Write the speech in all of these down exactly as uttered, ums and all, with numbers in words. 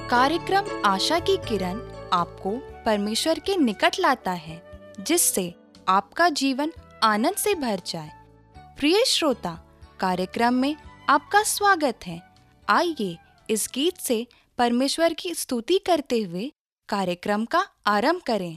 कार्यक्रम आशा की किरण आपको परमेश्वर के निकट लाता है, जिससे आपका जीवन आनंद से भर जाए। प्रिय श्रोता, कार्यक्रम में आपका स्वागत है। आइए इस गीत से परमेश्वर की स्तुति करते हुए कार्यक्रम का आरंभ करें।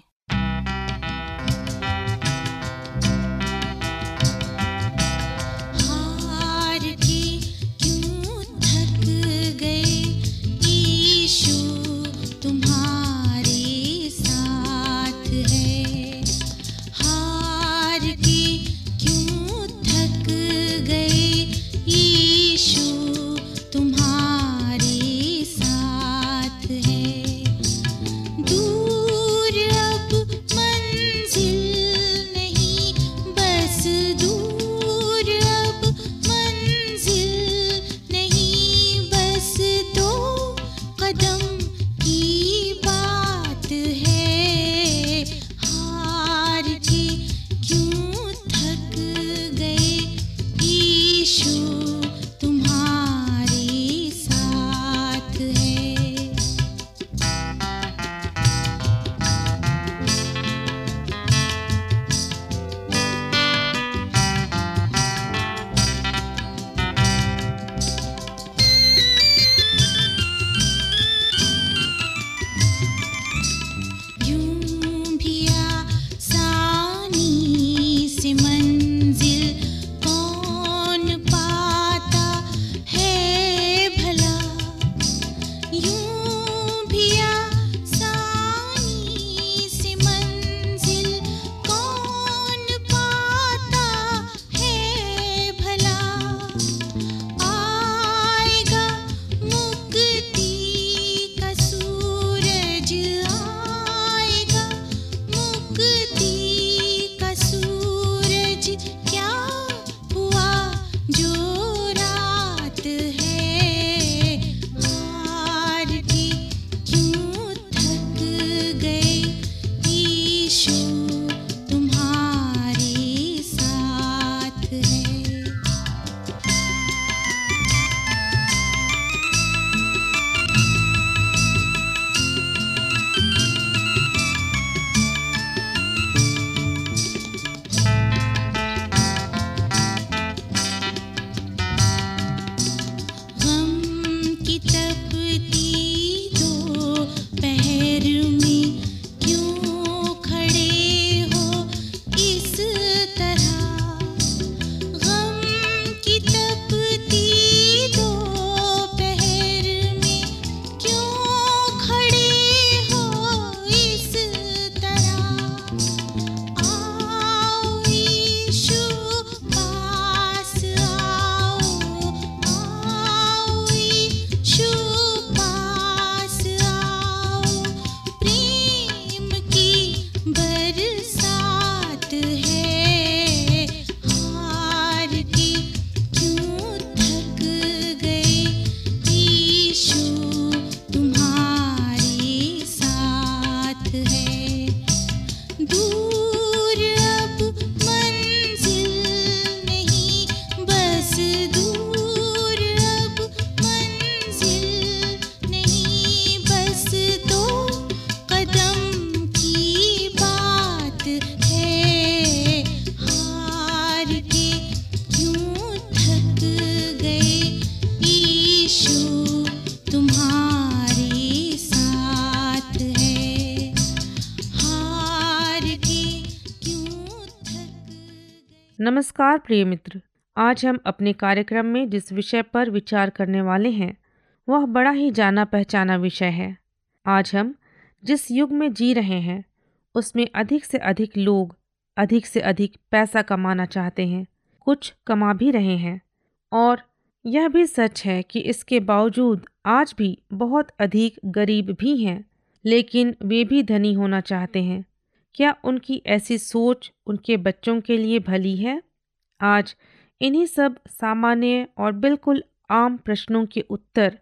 नमस्कार प्रिय मित्र, आज हम अपने कार्यक्रम में जिस विषय पर विचार करने वाले हैं वह बड़ा ही जाना पहचाना विषय है। आज हम जिस युग में जी रहे हैं उसमें अधिक से अधिक लोग अधिक से अधिक पैसा कमाना चाहते हैं, कुछ कमा भी रहे हैं, और यह भी सच है कि इसके बावजूद आज भी बहुत अधिक गरीब भी हैं, लेकिन वे भी धनी होना चाहते हैं। क्या उनकी ऐसी सोच उनके बच्चों के लिए भली है? आज इन्हीं सब सामान्य और बिल्कुल आम प्रश्नों के उत्तर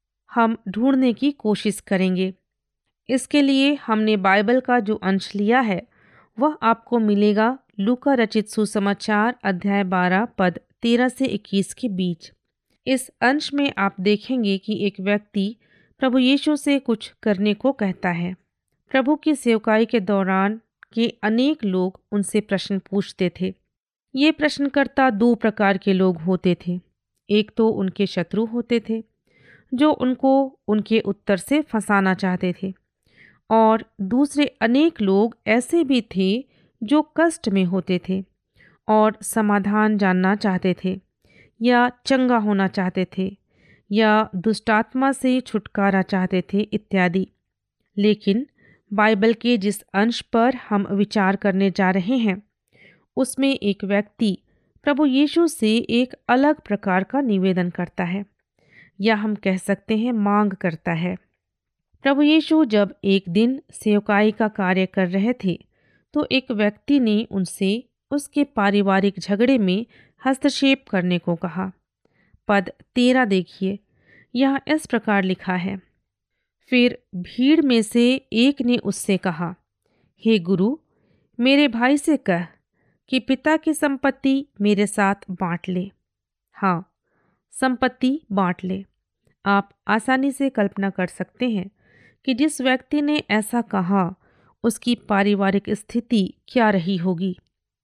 हम ढूंढने की कोशिश करेंगे। इसके लिए हमने बाइबल का जो अंश लिया है वह आपको मिलेगा लूका रचित सुसमाचार अध्याय बारह पद तेरह से इक्कीस के बीच। इस अंश में आप देखेंगे कि एक व्यक्ति प्रभु यीशु से कुछ करने को कहता है। प्रभु की सेवकाई के दौरान के अनेक लोग उनसे प्रश्न पूछते थे। ये प्रश्नकर्ता दो प्रकार के लोग होते थे। एक तो उनके शत्रु होते थे जो उनको उनके उत्तर से फंसाना चाहते थे, और दूसरे अनेक लोग ऐसे भी थे जो कष्ट में होते थे और समाधान जानना चाहते थे, या चंगा होना चाहते थे, या दुष्टात्मा से छुटकारा चाहते थे इत्यादि। लेकिन बाइबल के जिस अंश पर हम विचार करने जा रहे हैं उसमें एक व्यक्ति प्रभु यीशु से एक अलग प्रकार का निवेदन करता है, या हम कह सकते हैं मांग करता है। प्रभु यीशु जब एक दिन सेवकाई का कार्य कर रहे थे तो एक व्यक्ति ने उनसे उसके पारिवारिक झगड़े में हस्तक्षेप करने को कहा। पद तेरह देखिए, यहाँ इस प्रकार लिखा है, फिर भीड़ में से एक ने उससे कहा, हे गुरु, मेरे भाई से कह कि पिता की संपत्ति मेरे साथ बांट ले। हाँ, संपत्ति बांट ले। आप आसानी से कल्पना कर सकते हैं कि जिस व्यक्ति ने ऐसा कहा उसकी पारिवारिक स्थिति क्या रही होगी।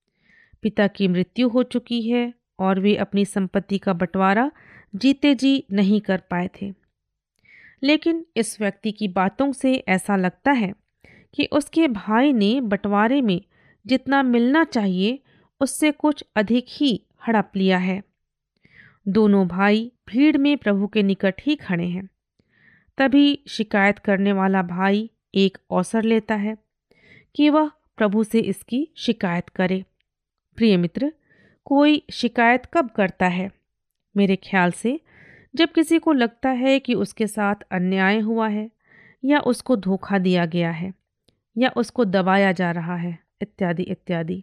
पिता की मृत्यु हो चुकी है और वे अपनी संपत्ति का बंटवारा जीते जी नहीं कर पाए थे। लेकिन इस व्यक्ति की बातों से ऐसा लगता है कि उसके भाई ने बंटवारे में जितना मिलना चाहिए उससे कुछ अधिक ही हड़प लिया है। दोनों भाई भीड़ में प्रभु के निकट ही खड़े हैं। तभी शिकायत करने वाला भाई एक अवसर लेता है कि वह प्रभु से इसकी शिकायत करे। प्रिय मित्र, कोई शिकायत कब करता है? मेरे ख्याल से जब किसी को लगता है कि उसके साथ अन्याय हुआ है, या उसको धोखा दिया गया है, या उसको दबाया जा रहा है, इत्यादि इत्यादि।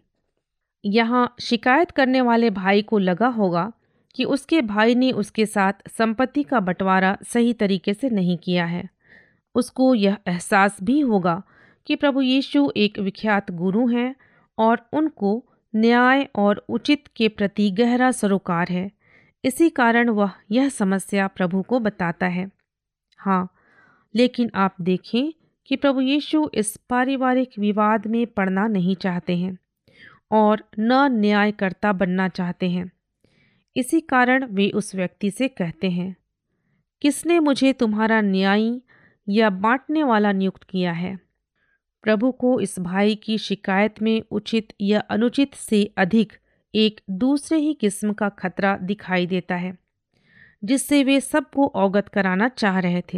यहाँ शिकायत करने वाले भाई को लगा होगा कि उसके भाई ने उसके साथ संपत्ति का बंटवारा सही तरीके से नहीं किया है। उसको यह एहसास भी होगा कि प्रभु यीशु एक विख्यात गुरु हैं और उनको न्याय और उचित के प्रति गहरा सरोकार है। इसी कारण वह यह समस्या प्रभु को बताता है। हाँ, लेकिन आप देखें कि प्रभु यीशु इस पारिवारिक विवाद में पड़ना नहीं चाहते हैं और न न्यायकर्ता बनना चाहते हैं। इसी कारण वे उस व्यक्ति से कहते हैं, किसने मुझे तुम्हारा न्यायी या बांटने वाला नियुक्त किया है? प्रभु को इस भाई की शिकायत में उचित या अनुचित से अधिक एक दूसरे ही किस्म का खतरा दिखाई देता है, जिससे वे सबको अवगत कराना चाह रहे थे।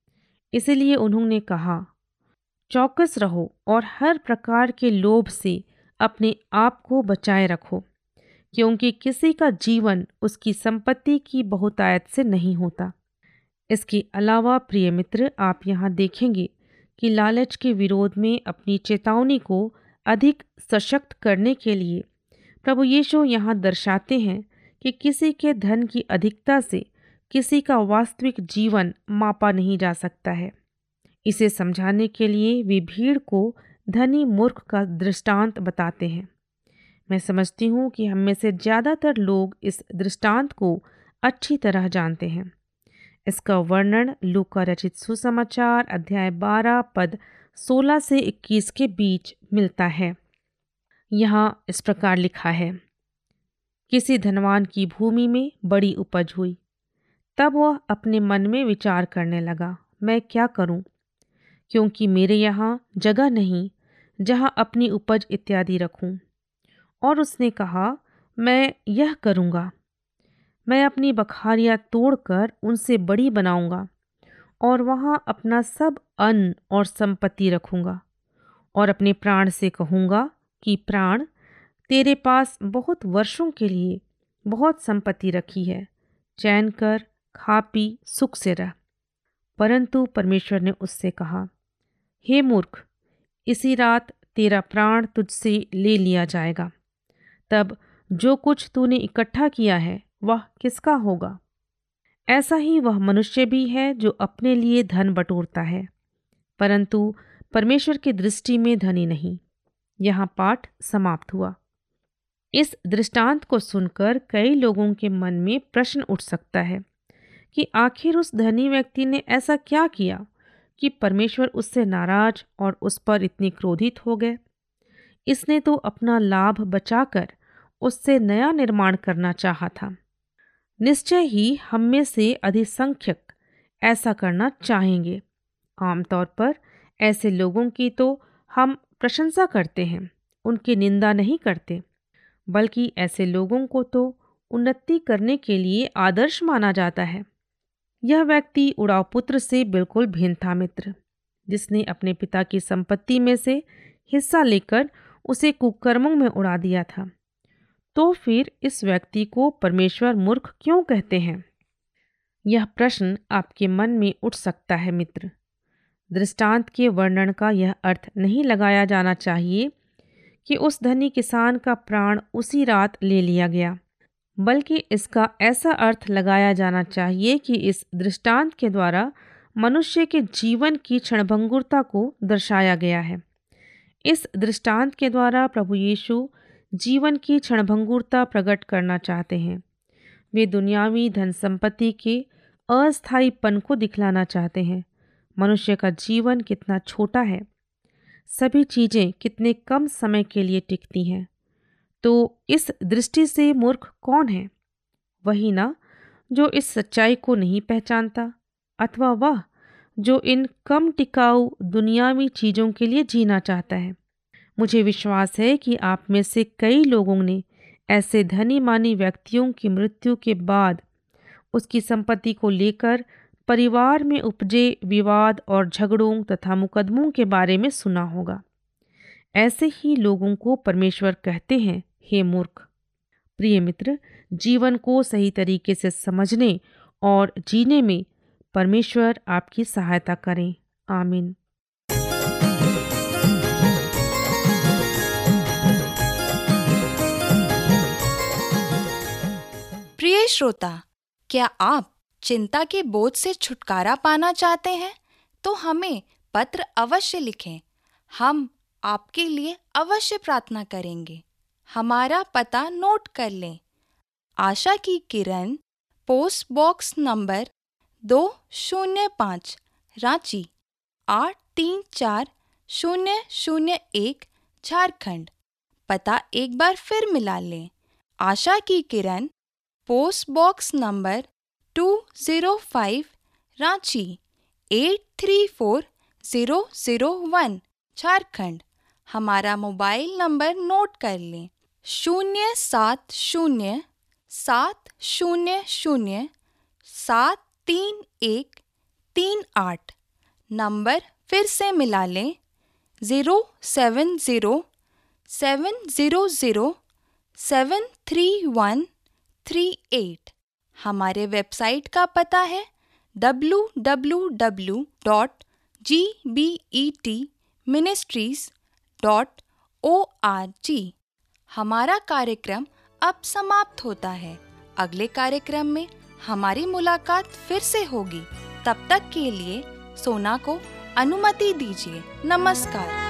इसलिए उन्होंने कहा, चौकस रहो और हर प्रकार के लोभ से अपने आप को बचाए रखो, क्योंकि किसी का जीवन उसकी संपत्ति की बहुतायत से नहीं होता। इसके अलावा प्रिय मित्र, आप यहाँ देखेंगे कि लालच के विरोध में अपनी चेतावनी को अधिक सशक्त करने के लिए प्रभु यीशु यहाँ दर्शाते हैं कि किसी के धन की अधिकता से किसी का वास्तविक जीवन मापा नहीं जा सकता है। इसे समझाने के लिए वे भीड़ को धनी मूर्ख का दृष्टांत बताते हैं। मैं समझती हूँ कि हम में से ज़्यादातर लोग इस दृष्टांत को अच्छी तरह जानते हैं। इसका वर्णन लूका रचित सुसमाचार अध्याय बारह पद सोलह से इक्कीस के बीच मिलता है। यहाँ इस प्रकार लिखा है, किसी धनवान की भूमि में बड़ी उपज हुई। तब वह अपने मन में विचार करने लगा, मैं क्या करूं, क्योंकि मेरे यहाँ जगह नहीं जहाँ अपनी उपज इत्यादि रखूं। और उसने कहा, मैं यह करूँगा, मैं अपनी बखारियाँ तोड़कर उनसे बड़ी बनाऊंगा और वहाँ अपना सब अन्न और संपत्ति रखूँगा, और अपने प्राण से कहूँगा कि प्राण, तेरे पास बहुत वर्षों के लिए बहुत संपत्ति रखी है, चैन कर, खा पी, सुख से रह। परंतु परमेश्वर ने उससे कहा, हे मूर्ख, इसी रात तेरा प्राण तुझसे ले लिया जाएगा। तब जो कुछ तूने इकट्ठा किया है वह किसका होगा? ऐसा ही वह मनुष्य भी है जो अपने लिए धन बटोरता है, परंतु परमेश्वर की दृष्टि में धनी नहीं। यहाँ पाठ समाप्त हुआ। इस दृष्टांत को सुनकर कई लोगों के मन में प्रश्न उठ सकता है कि आखिर उस धनी व्यक्ति ने ऐसा क्या किया कि परमेश्वर उससे नाराज और उस पर इतनी क्रोधित हो गए। इसने तो अपना लाभ बचाकर उससे नया निर्माण करना चाहा था। निश्चय ही हम में से अधिसंख्यक ऐसा करना चाहेंगे। आमतौर पर ऐसे लोगों की तो हम प्रशंसा करते हैं, उनकी निंदा नहीं करते, बल्कि ऐसे लोगों को तो उन्नति करने के लिए आदर्श माना जाता है। यह व्यक्ति उड़ाव पुत्र से बिल्कुल भिन्न था मित्र, जिसने अपने पिता की संपत्ति में से हिस्सा लेकर उसे कुकर्मों में उड़ा दिया था। तो फिर इस व्यक्ति को परमेश्वर मूर्ख क्यों कहते हैं? यह प्रश्न आपके मन में उठ सकता है मित्र। दृष्टांत के वर्णन का यह अर्थ नहीं लगाया जाना चाहिए कि उस धनी किसान का प्राण उसी रात ले लिया गया, बल्कि इसका ऐसा अर्थ लगाया जाना चाहिए कि इस दृष्टांत के द्वारा मनुष्य के जीवन की क्षणभंगुरता को दर्शाया गया है। इस दृष्टांत के द्वारा प्रभु यीशु जीवन की क्षणभंगुरता प्रकट करना चाहते हैं। वे दुनियावी धन संपत्ति के अस्थायीपन को दिखलाना चाहते हैं। मनुष्य का जीवन कितना छोटा है, सभी चीज़ें कितने कम समय के लिए टिकती हैं। तो इस दृष्टि से मूर्ख कौन है? वही ना जो इस सच्चाई को नहीं पहचानता, अथवा वह जो इन कम टिकाऊ दुनियावी चीज़ों के लिए जीना चाहता है। मुझे विश्वास है कि आप में से कई लोगों ने ऐसे धनी मानी व्यक्तियों की मृत्यु के बाद उसकी संपत्ति को लेकर परिवार में उपजे विवाद और झगड़ों तथा मुकदमों के बारे में सुना होगा। ऐसे ही लोगों को परमेश्वर कहते हैं, हे मूर्ख। प्रिय मित्र, जीवन को सही तरीके से समझने और जीने में परमेश्वर आपकी सहायता करें। आमीन। प्रिय श्रोता, क्या आप चिंता के बोझ से छुटकारा पाना चाहते हैं? तो हमें पत्र अवश्य लिखें। हम आपके लिए अवश्य प्रार्थना करेंगे। हमारा पता नोट कर लें। आशा की किरण, पोस्ट बॉक्स नंबर दो शून्य पाँच, रांची आठ तीन चार शून्य शून्य एक, झारखंड। पता एक बार फिर मिला लें। आशा की किरण, post box number two zero five, Ranchi eight three four zero zero one, Jharkhand. हमारा मोबाइल नंबर नोट कर लें, शून्य सात शून्य सात शून्य शून्य सात तीन एक तीन आठ। नंबर फिर से मिला लें, zero seven zero seven zero zero seven three one three eight. हमारे वेबसाइट का पता है W W W dot G B E T ministries dot O R G. हमारा कार्यक्रम अब समाप्त होता है। अगले कार्यक्रम में हमारी मुलाकात फिर से होगी। तब तक के लिए सोना को अनुमति दीजिए। नमस्कार।